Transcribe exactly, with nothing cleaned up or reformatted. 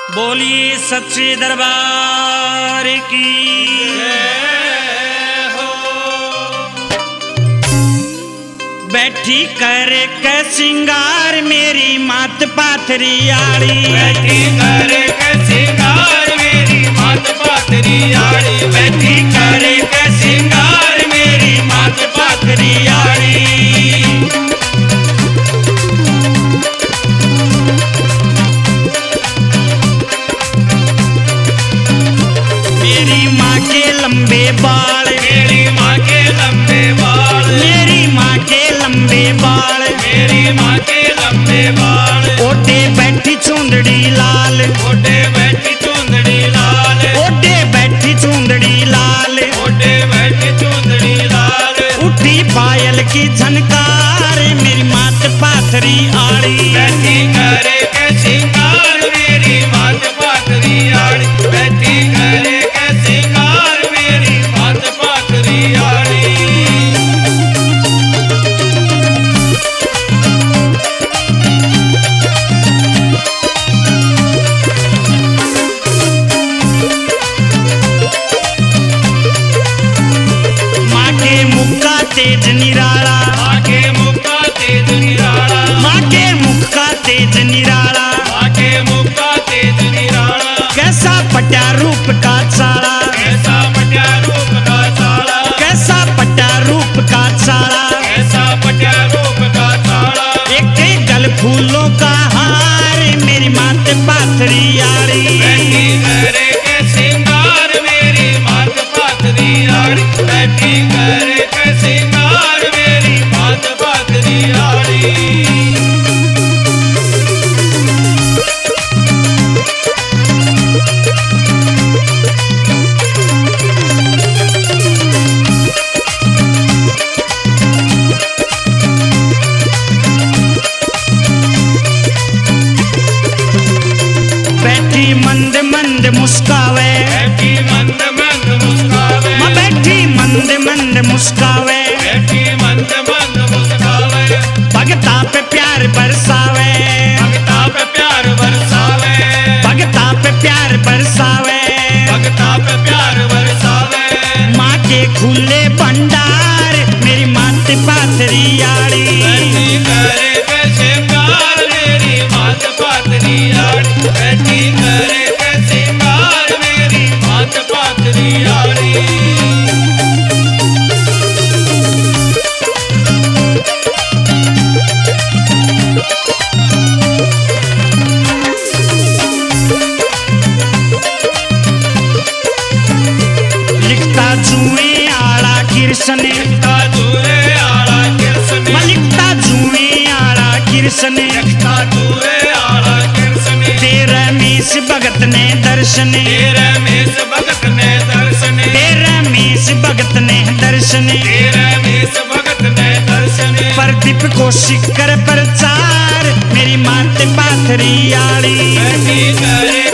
बोलिए सच्चे दरबार की हो। बैठी करे के सिंगार मेरी मात पाथरी आड़ी, बैठी करे के सिंगार मेरी मात पाथरी आड़ी, बैठी करे के सिंगार मेरी मात पाथरी आड़ी। मेरी माँ के लंबे बाल, मेरी माँ के लंबे बाल, मेरी माँ के लंबे बाल, मेरी माँ के लंबे बाल। ओटे बैठी चुंदड़ी लाल, ओटे बैठी चुंदड़ी लाल, ओटे बैठी चुंदड़ी लाल, ओटे बैठी चुंदड़ी लाल। उठी पायल की झनकार मेरी मात पाथरी आड़ी, बैठी करे के सिंगार मेरी मात पाथरी आड़ी, बैठी करे के सिंगार मेरी मात पाथरी आड़ी। माँ के मुख का तेज निराला, माँ के मुख का तेज निराला, माँ के मुख का तेज निराला, माँ के मुख का तेज निराला। कैसा पटा रूप का चाला, कैसा पट्या रूप का चाला, कैसा पटा रूप का चाला, कैसा पट्या रूप का चाला। एक एक गल फूलों का हार मेरी मात पाथरी आड़ी, बैठी करे के सिंगार मेरी मात पाथरी आड़ी, बैठी करे के सिंगार मेरी मात पाथरी आड़ी। बैठी मंद मंद मुस्कावे, बैठी मंद मंद मुस्कावे, माँ बैठी मंद मंद मुस्कावे, बैठी मंद मंद मुस्कावे। भगता पे प्यार बरसावे, भगता पे प्यार बरसावे, भगता पे प्यार बरसावे, भगता पे प्यार बरसावे। माँ के खुले भंडार मेरी मात पाथरी आड़ी, बैठी करे के सिंगार मेरी मात पाथरी आड़ी, बैठी करे के सिंगार मेरी मात पाथरी आड़ी। लिखता जुए आड़ा कृष्ण, लिखता दूरे आला कृष्ण, माँ लिखता जुए आड़ा कृष्ण, लिखता दूरे आला कृष्ण। तेरा मीस भगत ने दर्शन, तेरे मेष भगत ने दर्शन, तेरा मीस भगत ने दर्शन, तेरे मेष भगत ने दर्शन। प्रदीप को शिकर प्रचार मेरी मात पाथरी आड़ी, बैठी करे